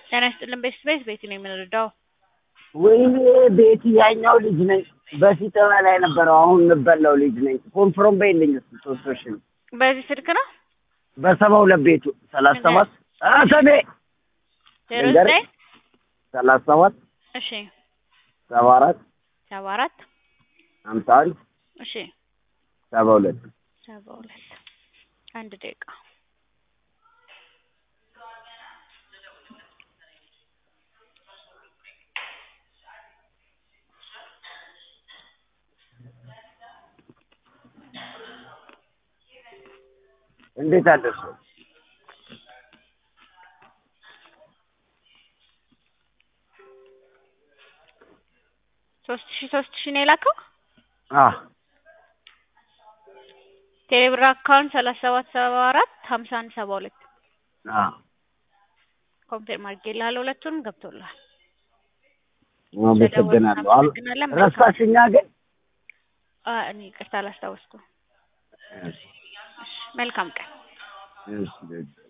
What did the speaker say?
ጤና ይስጥልን ቤት ነው የምንረዳው። ወይኔ ቤት ያኛው ልጅ ነኝ። በፊት በላይ ነበረው አሁን እንበላው ልጅ ነኝ። ኮንፍሮም በይልኝ እስኪ 3000 በዚህ ስልክ ነው በ72 ቤቱ 37 አሰቤ 09 37 እሺ 74 51 እሺ 72 አንድ ደቂቃ እንዴት አደረሰ? 3000 ነው የላከው። ቴሌብር አካውንት 3774 51 72 ኮንፊርም አድርጌልሃለሁ። ሁለቱንም ገብቶልሃል። አመሰግናለሁ። ረሳሽኛ ግን እኔ ይቅርታ አላስታወስኩም። መልካም ቀን። እሺ